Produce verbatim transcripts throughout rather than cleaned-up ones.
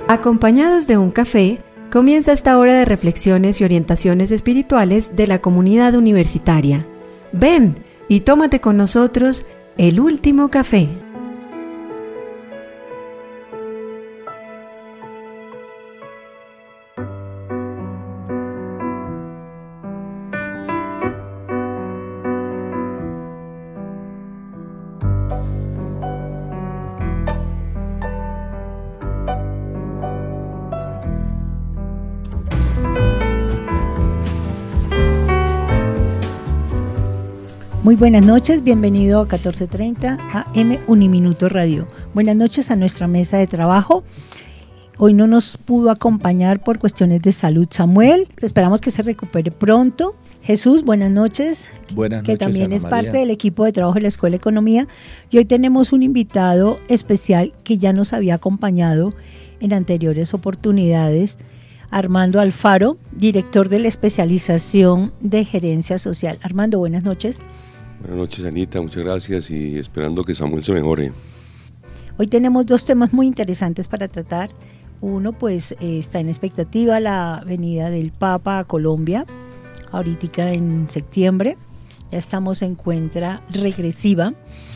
Acompañados de un café, comienza esta hora de reflexiones y orientaciones espirituales de la comunidad universitaria. Ven y tómate con nosotros el último café. Muy buenas noches, bienvenido a catorce treinta A M Uniminuto Radio. Buenas noches a nuestra mesa de trabajo. Hoy no nos pudo acompañar por cuestiones de salud Samuel, esperamos que se recupere pronto. Jesús, buenas noches. Buenas que noches, también Ana es María. parte del equipo de trabajo de la Escuela de Economía. Y hoy tenemos un invitado especial que ya nos había acompañado en anteriores oportunidades, Armando Alfaro, director de la especialización de gerencia social. Armando, buenas noches. Buenas noches, Anita, muchas gracias y esperando que Samuel se mejore. Hoy tenemos dos temas muy interesantes para tratar. Uno, pues, eh, está en expectativa la venida del Papa a Colombia, ahorita en septiembre. Ya estamos en cuenta regresiva.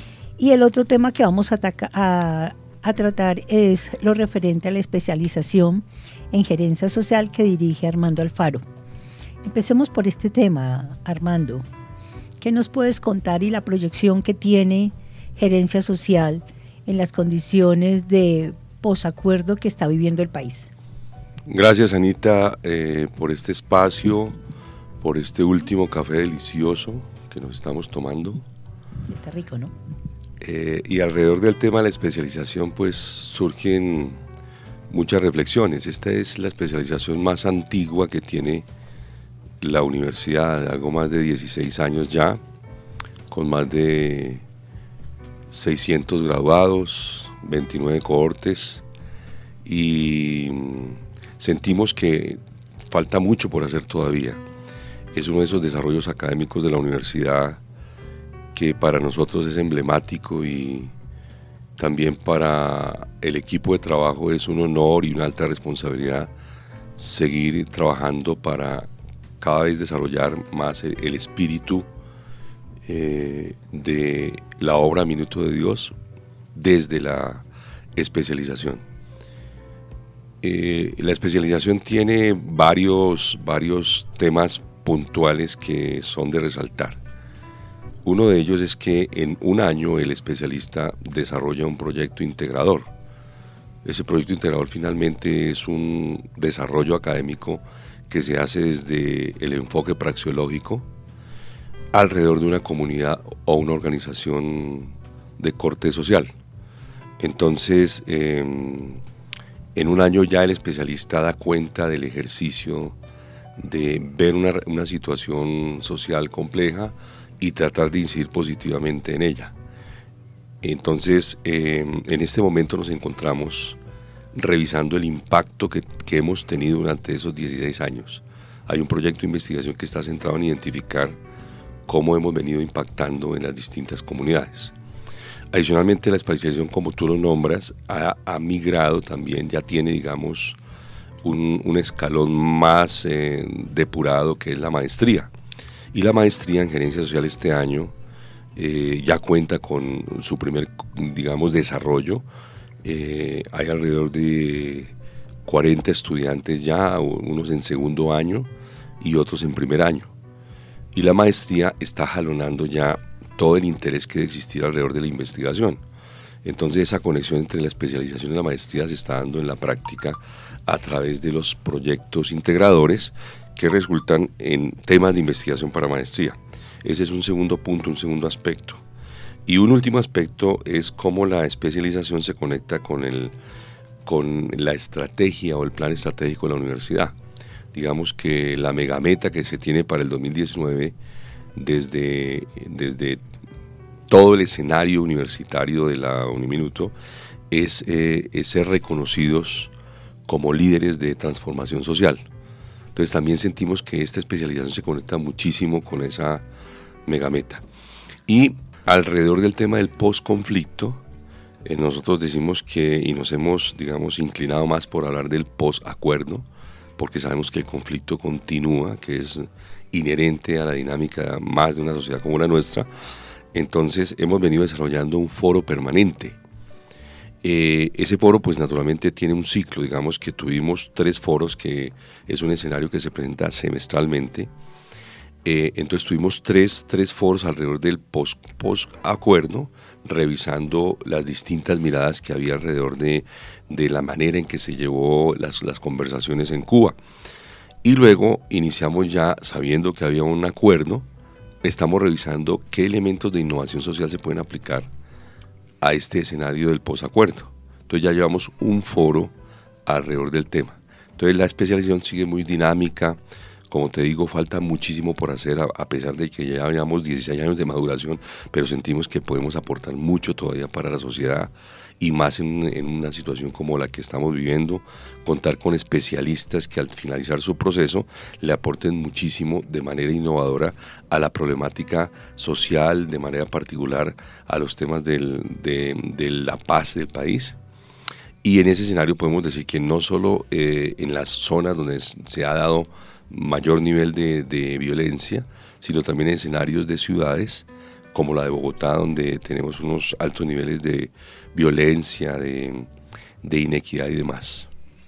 Y el otro tema que vamos a, ataca- a, a tratar es lo referente a la especialización en gerencia social que dirige Armando Alfaro. Empecemos por este tema, Armando. ¿Qué nos puedes contar y la proyección que tiene gerencia social en las condiciones de posacuerdo que está viviendo el país? Gracias, Anita, eh, por este espacio, por este último café delicioso que nos estamos tomando. Sí, está rico, ¿no? Eh, y alrededor del tema de la especialización, pues surgen muchas reflexiones. Esta es la especialización más antigua que tiene la universidad, algo más de dieciséis años ya, con más de seiscientos graduados, veintinueve cohortes, y sentimos que falta mucho por hacer todavía. Es uno de esos desarrollos académicos de la universidad que para nosotros es emblemático y también para el equipo de trabajo es un honor y una alta responsabilidad seguir trabajando para cada vez desarrollar más el, el espíritu eh, de la obra Minuto de Dios desde la especialización. Eh, la especialización tiene varios, varios temas puntuales que son de resaltar. Uno de ellos es que en un año el especialista desarrolla un proyecto integrador. Ese proyecto integrador finalmente es un desarrollo académico que se hace desde el enfoque praxeológico alrededor de una comunidad o una organización de corte social. Entonces, eh, en un año ya el especialista da cuenta del ejercicio de ver una, una situación social compleja y tratar de incidir positivamente en ella. Entonces, eh, en este momento nos encontramos revisando el impacto que, que hemos tenido durante esos dieciséis años. Hay un proyecto de investigación que está centrado en identificar cómo hemos venido impactando en las distintas comunidades. Adicionalmente, la especialización, como tú lo nombras, ha, ha migrado también, ya tiene, digamos, un, un escalón más eh, depurado, que es la maestría. Y la maestría en gerencia social este año eh, ya cuenta con su primer, digamos, desarrollo. Eh, hay alrededor de cuarenta estudiantes ya, unos en segundo año y otros en primer año. Y la maestría está jalonando ya todo el interés que debe existir alrededor de la investigación. Entonces esa conexión entre la especialización y la maestría se está dando en la práctica a través de los proyectos integradores que resultan en temas de investigación para maestría. Ese es un segundo punto, un segundo aspecto. Y un último aspecto es cómo la especialización se conecta con, el, con la estrategia o el plan estratégico de la universidad. Digamos que la megameta que se tiene para el dos mil diecinueve desde, desde todo el escenario universitario de la Uniminuto es, eh, es ser reconocidos como líderes de transformación social. Entonces también sentimos que esta especialización se conecta muchísimo con esa megameta. Y alrededor del tema del posconflicto, Eh, nosotros decimos que, y nos hemos, digamos, inclinado más por hablar del posacuerdo, porque sabemos que el conflicto continúa, que es inherente a la dinámica más de una sociedad como la nuestra. Entonces hemos venido desarrollando un foro permanente. Eh, ese foro pues naturalmente tiene un ciclo, digamos que tuvimos tres foros, que es un escenario que se presenta semestralmente. Eh, entonces tuvimos tres, tres foros alrededor del post, post-acuerdo, revisando las distintas miradas que había alrededor de, de la manera en que se llevó las, las conversaciones en Cuba. Y luego iniciamos ya, sabiendo que había un acuerdo, estamos revisando qué elementos de innovación social se pueden aplicar a este escenario del posacuerdo. Entonces ya llevamos un foro alrededor del tema. Entonces la especialización sigue muy dinámica. Como te digo, falta muchísimo por hacer, a, a pesar de que ya llevamos dieciséis años de maduración, pero sentimos que podemos aportar mucho todavía para la sociedad, y más en, en una situación como la que estamos viviendo, contar con especialistas que al finalizar su proceso le aporten muchísimo de manera innovadora a la problemática social, de manera particular a los temas del, de, de la paz del país. Y en ese escenario podemos decir que no solo eh, en las zonas donde se ha dado mayor nivel de, de violencia, sino también en escenarios de ciudades como la de Bogotá, donde tenemos unos altos niveles de violencia, de, de inequidad y demás.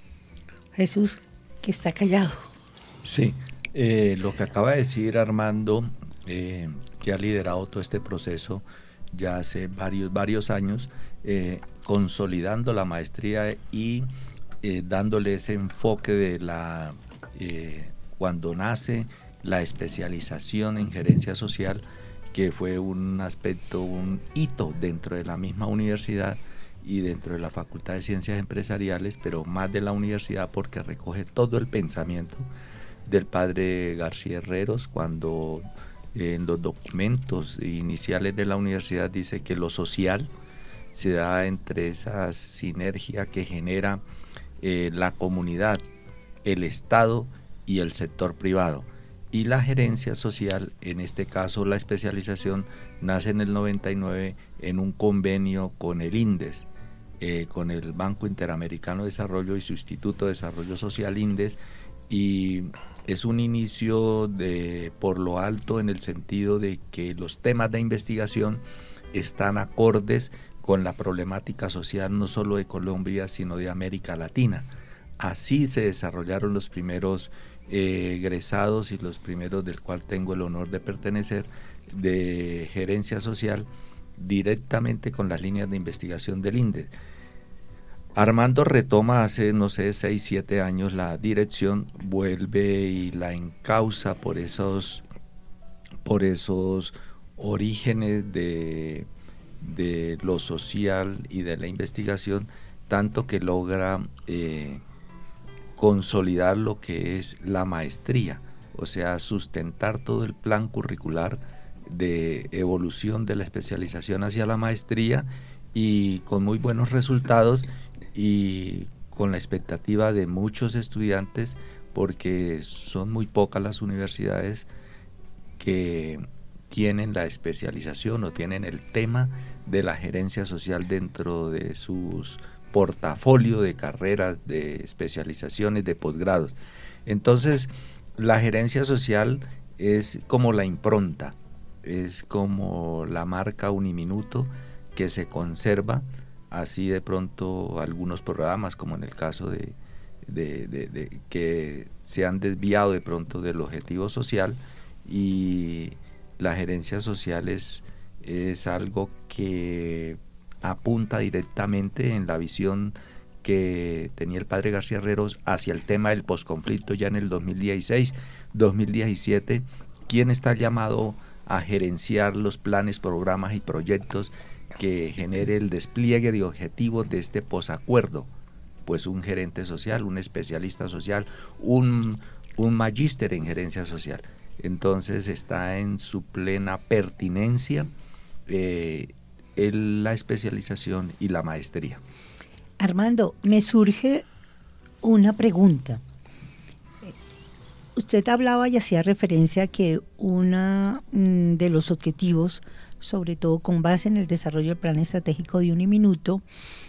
Jesús, que está callado. Sí, eh, lo que acaba de decir Armando, eh, que ha liderado todo este proceso ya hace varios, varios años, eh, consolidando la maestría y eh, dándole ese enfoque de la... Eh, cuando nace la especialización en gerencia social, que fue un aspecto, un hito dentro de la misma universidad y dentro de la Facultad de Ciencias Empresariales, pero más de la universidad porque recoge todo el pensamiento del padre García Herreros, cuando eh, en los documentos iniciales de la universidad dice que lo social se da entre esa sinergia que genera eh, la comunidad, el Estado y el sector privado. Y la gerencia social, en este caso la especialización, nace en el noventa y nueve en un convenio con el INDES, eh, con el Banco Interamericano de Desarrollo y su Instituto de Desarrollo Social INDES, y es un inicio de por lo alto en el sentido de que los temas de investigación están acordes con la problemática social no solo de Colombia, sino de América Latina. Así se desarrollaron los primeros eh, egresados y los primeros del cual tengo el honor de pertenecer, de gerencia social, directamente con las líneas de investigación del INDES. Armando retoma hace, no sé, seis, siete años la dirección, vuelve y la encausa por esos, por esos orígenes de, de lo social y de la investigación, tanto que logra eh, consolidar lo que es la maestría, o sea, sustentar todo el plan curricular de evolución de la especialización hacia la maestría, y con muy buenos resultados y con la expectativa de muchos estudiantes, porque son muy pocas las universidades que tienen la especialización o tienen el tema de la gerencia social dentro de sus portafolio de carreras, de especializaciones, de posgrados. Entonces, la gerencia social es como la impronta, es como la marca Uniminuto que se conserva. Así de pronto algunos programas, como en el caso de, de, de, de que se han desviado de pronto del objetivo social, y la gerencia social es, es algo que apunta directamente en la visión que tenía el padre García Herreros hacia el tema del posconflicto ya en el dos mil dieciséis, dos mil diecisiete, quien está llamado a gerenciar los planes, programas y proyectos que genere el despliegue de objetivos de este posacuerdo. Pues un gerente social, un especialista social, un, un magíster en gerencia social. Entonces está en su plena pertinencia eh, el, la especialización y la maestría. Armando, me surge una pregunta. Usted hablaba y hacía referencia a que uno de los objetivos sobre todo con base en el desarrollo del plan estratégico de Uniminuto,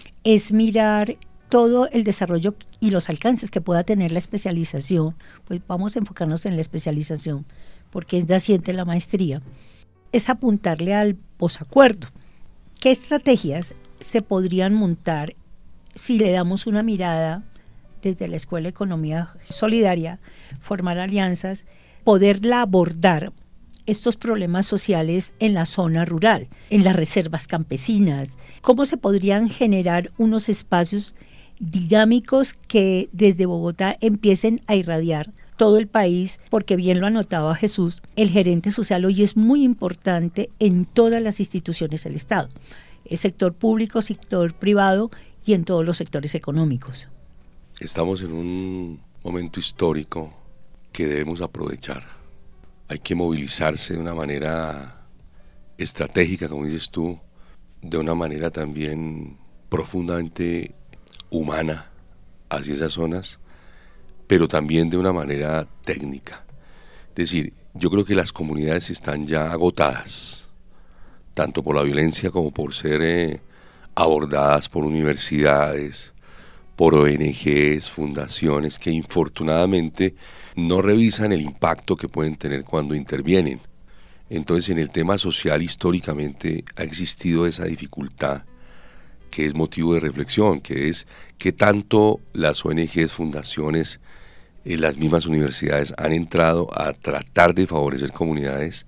es mirar todo el desarrollo y los alcances que pueda tener la especialización. Pues vamos a enfocarnos en la especialización, porque es naciente la maestría. Es apuntarle al posacuerdo. ¿Qué estrategias se podrían montar si le damos una mirada desde la Escuela de Economía Solidaria, formar alianzas, poderla abordar estos problemas sociales en la zona rural, en las reservas campesinas? ¿Cómo se podrían generar unos espacios dinámicos que desde Bogotá empiecen a irradiar todo el país? Porque bien lo anotaba Jesús, el gerente social hoy es muy importante en todas las instituciones del Estado, el sector público, sector privado y en todos los sectores económicos. Estamos en un momento histórico que debemos aprovechar. Hay que movilizarse de una manera estratégica, como dices tú, de una manera también profundamente humana hacia esas zonas, pero también de una manera técnica. Es decir, yo creo que las comunidades están ya agotadas, tanto por la violencia como por ser eh, abordadas por universidades, por O N Ges, fundaciones que infortunadamente no revisan el impacto que pueden tener cuando intervienen. Entonces, en el tema social históricamente ha existido esa dificultad que es motivo de reflexión, que es que tanto las O N Ges, fundaciones, eh, las mismas universidades han entrado a tratar de favorecer comunidades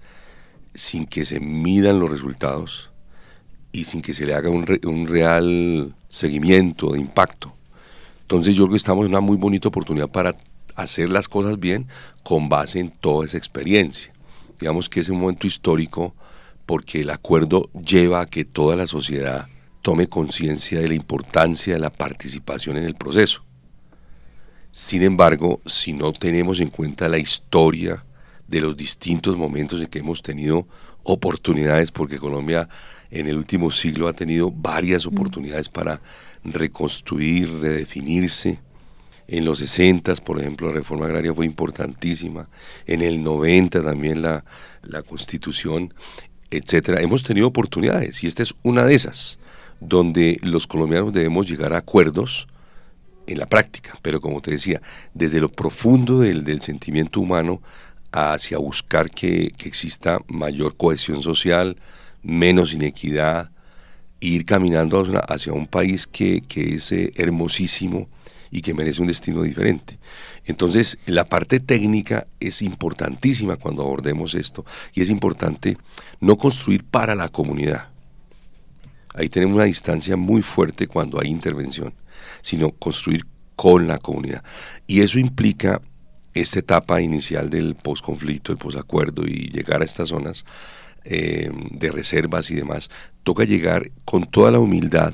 sin que se midan los resultados y sin que se le haga un, re, un real seguimiento de impacto. Entonces yo creo que estamos en una muy bonita oportunidad para hacer las cosas bien con base en toda esa experiencia. Digamos que es un momento histórico porque el acuerdo lleva a que toda la sociedad tome conciencia de la importancia de la participación en el proceso. Sin embargo, si no tenemos en cuenta la historia de los distintos momentos en que hemos tenido oportunidades, porque Colombia en el último siglo ha tenido varias oportunidades para reconstruir, redefinirse. En los sesentas, por ejemplo, la reforma agraria fue importantísima. En el noventa también la, la Constitución, etcétera. Hemos tenido oportunidades y esta es una de esas, donde los colombianos debemos llegar a acuerdos en la práctica, pero como te decía, desde lo profundo del, del sentimiento humano hacia buscar que, que exista mayor cohesión social, menos inequidad, e ir caminando hacia, hacia un país que, que es eh, hermosísimo y que merece un destino diferente. Entonces, la parte técnica es importantísima cuando abordemos esto, y es importante no construir para la comunidad. Ahí tenemos una distancia muy fuerte cuando hay intervención, sino construir con la comunidad. Y eso implica esta etapa inicial del posconflicto, el posacuerdo, y llegar a estas zonas eh, de reservas y demás. Toca llegar con toda la humildad,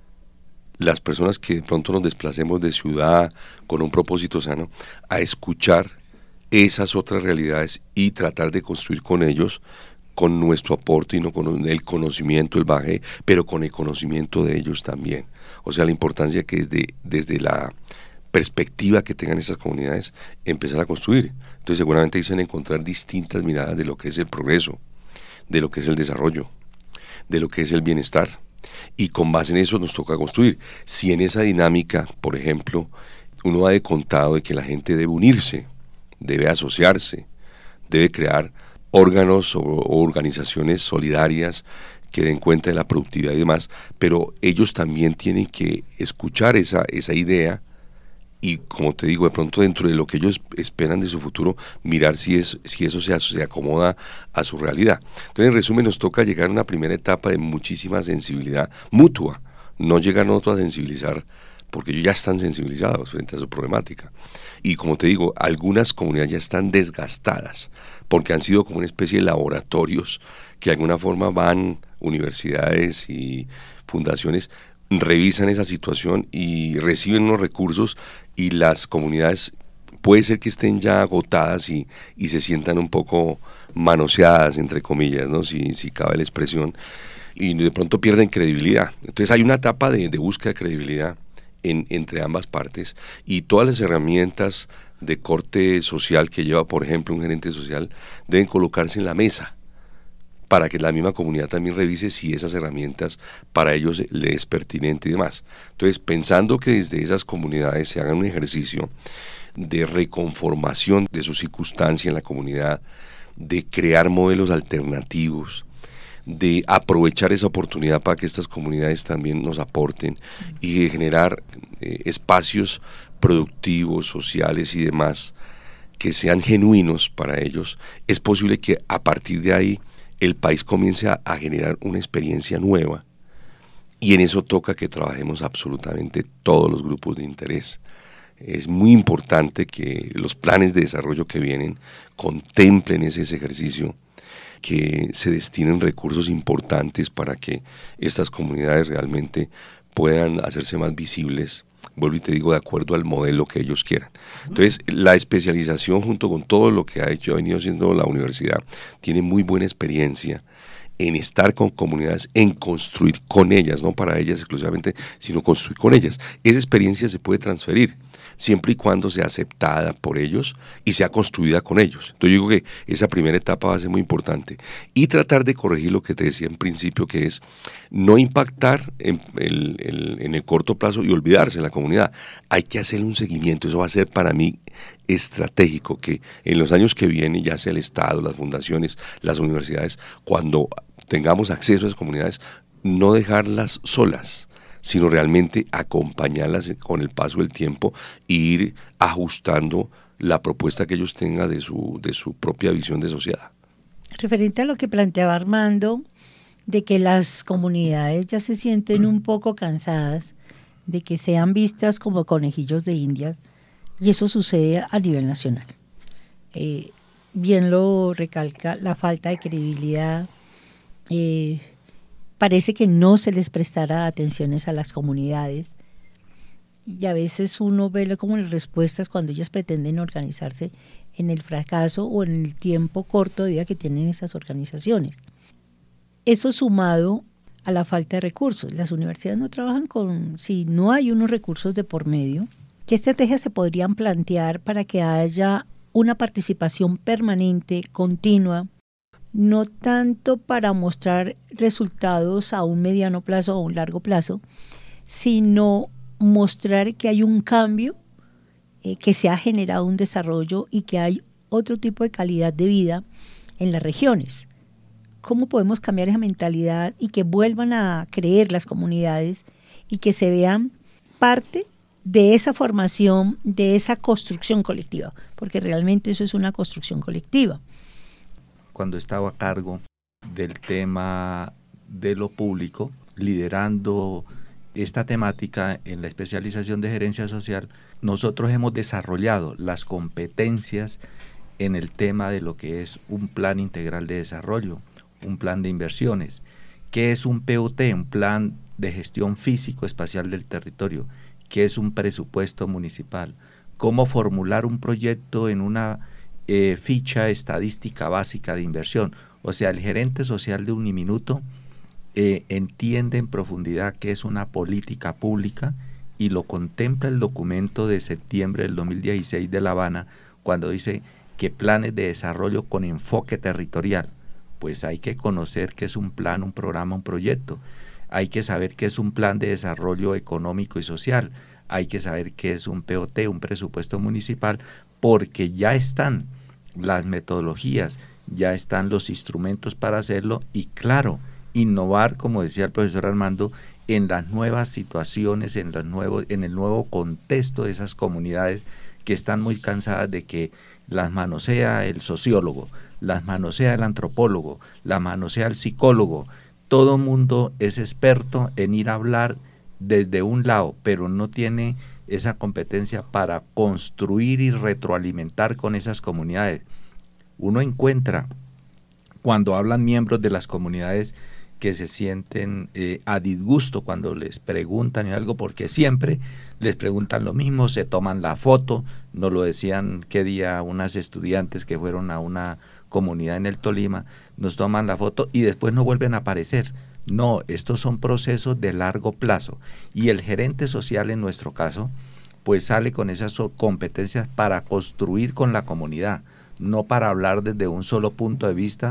las personas que de pronto nos desplacemos de ciudad con un propósito sano, a escuchar esas otras realidades y tratar de construir con ellos, con nuestro aporte y no con el conocimiento, el bagaje, pero con el conocimiento de ellos también. O sea, la importancia que es de, desde la perspectiva que tengan esas comunidades, empezar a construir. Entonces seguramente dicen encontrar distintas miradas de lo que es el progreso, de lo que es el desarrollo, de lo que es el bienestar. Y con base en eso nos toca construir. Si en esa dinámica, por ejemplo, uno ha de contado de que la gente debe unirse, debe asociarse, debe crear órganos o, o organizaciones solidarias que den cuenta de la productividad y demás, pero ellos también tienen que escuchar esa, esa idea y, como te digo, de pronto dentro de lo que ellos esperan de su futuro, mirar si, es, si eso se, se acomoda a su realidad. Entonces, en resumen, nos toca llegar a una primera etapa de muchísima sensibilidad mutua, no llegar nosotros a sensibilizar, porque ellos ya están sensibilizados frente a su problemática. Y como te digo, algunas comunidades ya están desgastadas, porque han sido como una especie de laboratorios que de alguna forma van, universidades y fundaciones, revisan esa situación y reciben unos recursos, y las comunidades puede ser que estén ya agotadas y, y se sientan un poco manoseadas, entre comillas, ¿no? si, si cabe la expresión, y de pronto pierden credibilidad. Entonces hay una etapa de, de búsqueda de credibilidad en, entre ambas partes, y todas las herramientas de corte social que lleva, por ejemplo, un gerente social, deben colocarse en la mesa para que la misma comunidad también revise si esas herramientas para ellos les es pertinente y demás. Entonces, pensando que desde esas comunidades se haga un ejercicio de reconformación de su circunstancia en la comunidad, de crear modelos alternativos, de aprovechar esa oportunidad para que estas comunidades también nos aporten y de generar eh, espacios productivos, sociales y demás que sean genuinos para ellos, es posible que a partir de ahí el país comience a, a generar una experiencia nueva, y en eso toca que trabajemos absolutamente todos los grupos de interés. Es muy importante que los planes de desarrollo que vienen contemplen ese, ese ejercicio, que se destinen recursos importantes para que estas comunidades realmente puedan hacerse más visibles, vuelvo y te digo, de acuerdo al modelo que ellos quieran. Entonces, la especialización junto con todo lo que ha hecho, ha venido haciendo la universidad, tiene muy buena experiencia en estar con comunidades, en construir con ellas, no para ellas exclusivamente, sino construir con ellas. Esa experiencia se puede transferir, siempre y cuando sea aceptada por ellos y sea construida con ellos. Entonces yo digo que esa primera etapa va a ser muy importante. Y tratar de corregir lo que te decía en principio, que es no impactar en el, el, en el corto plazo y olvidarse de la comunidad. Hay que hacer un seguimiento, eso va a ser para mí estratégico, que en los años que vienen, ya sea el Estado, las fundaciones, las universidades, cuando tengamos acceso a esas comunidades, no dejarlas solas, sino realmente acompañarlas con el paso del tiempo e ir ajustando la propuesta que ellos tengan de su, de su propia visión de sociedad. Referente a lo que planteaba Armando, de que las comunidades ya se sienten un poco cansadas de que sean vistas como conejillos de indias, y eso sucede a nivel nacional. Eh, bien lo recalca la falta de credibilidad. Eh, parece que no se les prestará atenciones a las comunidades, y a veces uno ve como las respuestas cuando ellas pretenden organizarse en el fracaso o en el tiempo corto de vida que tienen esas organizaciones. Eso sumado a la falta de recursos. Las universidades no trabajan con, si no hay unos recursos de por medio, ¿qué estrategias se podrían plantear para que haya una participación permanente, continua, no tanto para mostrar resultados a un mediano plazo o a un largo plazo, sino mostrar que hay un cambio, eh, que se ha generado un desarrollo y que hay otro tipo de calidad de vida en las regiones? ¿Cómo podemos cambiar esa mentalidad y que vuelvan a creer las comunidades y que se vean parte de esa formación, de esa construcción colectiva? Porque realmente eso es una construcción colectiva. Cuando estaba a cargo del tema de lo público, liderando esta temática en la especialización de gerencia social, nosotros hemos desarrollado las competencias en el tema de lo que es un plan integral de desarrollo, un plan de inversiones. ¿Qué es un P U T? Un plan de gestión físico-espacial del territorio. ¿Qué es un presupuesto municipal? ¿Cómo formular un proyecto en una eh, ficha estadística básica de inversión? O sea, el gerente social de Uniminuto eh, entiende en profundidad qué es una política pública y lo contempla el documento de septiembre del dos mil dieciséis de La Habana, cuando dice que planes de desarrollo con enfoque territorial. Pues hay que conocer qué es un plan, un programa, un proyecto. Hay que saber qué es un plan de desarrollo económico y social. Hay que saber qué es un P O T, un presupuesto municipal, porque ya están las metodologías, ya están los instrumentos para hacerlo y, claro, innovar, como decía el profesor Armando, en las nuevas situaciones, en, los nuevos, en el nuevo contexto de esas comunidades que están muy cansadas de que las manosea el sociólogo, las manosea el antropólogo, las manosea el psicólogo. Todo mundo es experto en ir a hablar desde un lado, pero no tiene esa competencia para construir y retroalimentar con esas comunidades. Uno encuentra, cuando hablan miembros de las comunidades, que se sienten eh, a disgusto cuando les preguntan algo, porque siempre les preguntan lo mismo, se toman la foto. Nos lo decían qué día unas estudiantes que fueron a una comunidad en el Tolima, nos toman la foto y después no vuelven a aparecer. No, estos son procesos de largo plazo, y el gerente social en nuestro caso pues sale con esas competencias para construir con la comunidad, no para hablar desde un solo punto de vista.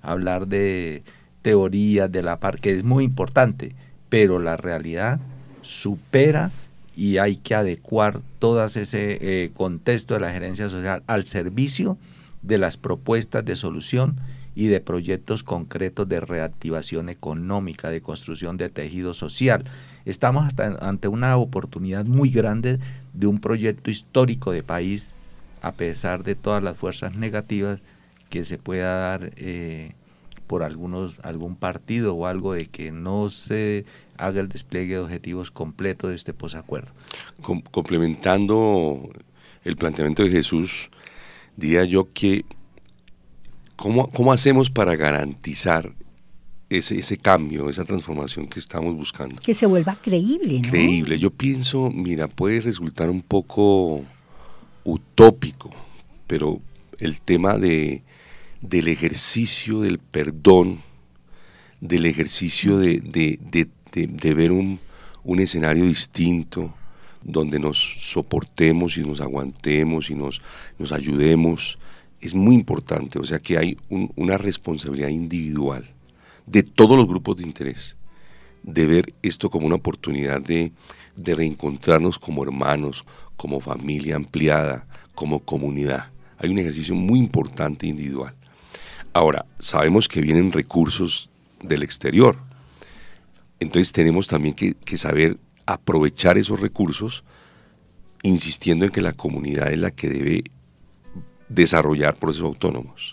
hablar de teorías de la par, que es muy importante, pero la realidad supera y hay que adecuar todo ese eh, contexto de la gerencia social al servicio de las propuestas de solución y de proyectos concretos de reactivación económica, de construcción de tejido social. Estamos hasta ante una oportunidad muy grande de un proyecto histórico de país, a pesar de todas las fuerzas negativas que se pueda dar eh, por algunos algún partido o algo de que no se haga el despliegue de objetivos completo de este posacuerdo. Com- complementando el planteamiento de Jesús, diría yo que ¿cómo, cómo hacemos para garantizar ese, ese cambio, esa transformación que estamos buscando? Que se vuelva creíble, ¿no? Creíble. Yo pienso, mira, puede resultar un poco utópico, pero el tema de, del ejercicio del perdón, del ejercicio de, de, de, de, de ver un, un escenario distinto, donde nos soportemos y nos aguantemos y nos, nos ayudemos, es muy importante. O sea que hay un, una responsabilidad individual de todos los grupos de interés, de ver esto como una oportunidad de, de reencontrarnos como hermanos, como familia ampliada, como comunidad. Hay un ejercicio muy importante individual. Ahora, sabemos que vienen recursos del exterior, entonces tenemos también que, que saber aprovechar esos recursos, insistiendo en que la comunidad es la que debe desarrollar procesos autónomos.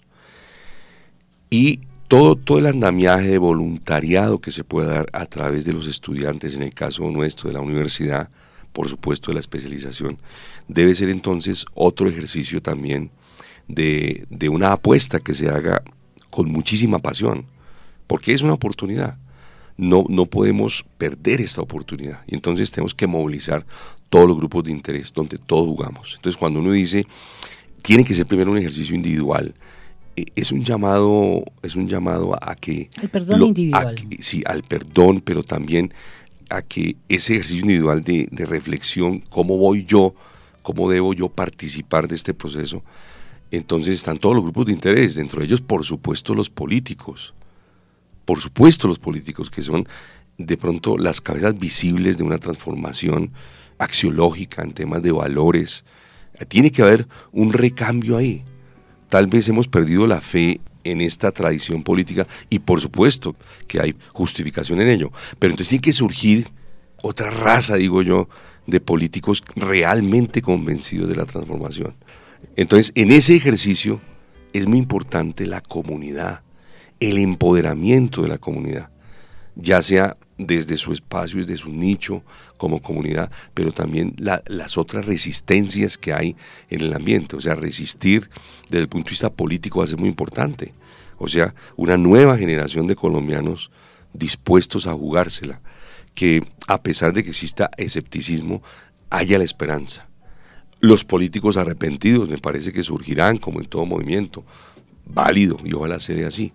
Y todo, todo el andamiaje de voluntariado que se puede dar a través de los estudiantes, en el caso nuestro de la universidad, por supuesto de la especialización, debe ser entonces otro ejercicio también de, de una apuesta que se haga con muchísima pasión, porque es una oportunidad. No, no podemos perder esta oportunidad, y entonces tenemos que movilizar todos los grupos de interés donde todos jugamos. Entonces cuando uno dice, tiene que ser primero un ejercicio individual, eh, es un llamado, es un llamado a que... El perdón lo, individual. A que, sí, al perdón, pero también a que ese ejercicio individual de, de reflexión, cómo voy yo, cómo debo yo participar de este proceso. Entonces están todos los grupos de interés, dentro de ellos por supuesto los políticos, por supuesto los políticos que son de pronto las cabezas visibles de una transformación axiológica en temas de valores. Tiene que haber un recambio ahí. Tal vez hemos perdido la fe en esta tradición política y por supuesto que hay justificación en ello, pero entonces tiene que surgir otra raza, digo yo, de políticos realmente convencidos de la transformación. Entonces en ese ejercicio es muy importante la comunidad, el empoderamiento de la comunidad, ya sea desde su espacio, desde su nicho como comunidad, pero también la, las otras resistencias que hay en el ambiente. O sea, resistir desde el punto de vista político va a ser muy importante. O sea, una nueva generación de colombianos dispuestos a jugársela, que a pesar de que exista escepticismo, haya la esperanza. Los políticos arrepentidos me parece que surgirán como en todo movimiento, válido, y ojalá sea así.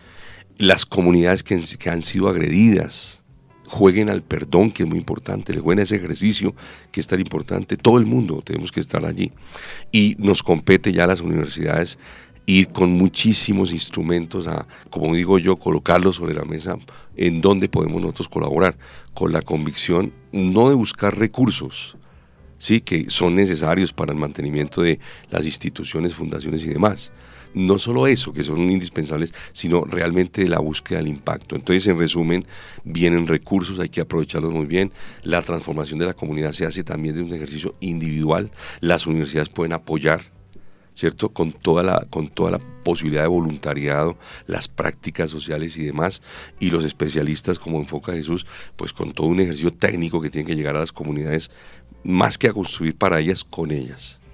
Las comunidades que, que han sido agredidas, jueguen al perdón, que es muy importante, le jueguen a ese ejercicio que es tan importante. Todo el mundo tenemos que estar allí. Y nos compete ya a las universidades ir con muchísimos instrumentos a, como digo yo, colocarlos sobre la mesa en donde podemos nosotros colaborar, con la convicción no de buscar recursos, sí, que son necesarios para el mantenimiento de las instituciones, fundaciones y demás. No solo eso, que son indispensables, sino realmente la búsqueda del impacto. Entonces, en resumen, vienen recursos, hay que aprovecharlos muy bien. La transformación de la comunidad se hace también de un ejercicio individual. Las universidades pueden apoyar, ¿cierto?, con toda la, con toda la posibilidad de voluntariado, las prácticas sociales y demás, y los especialistas, como enfoca Jesús, pues con todo un ejercicio técnico que tiene que llegar a las comunidades, más que a construir para ellas, con ellas.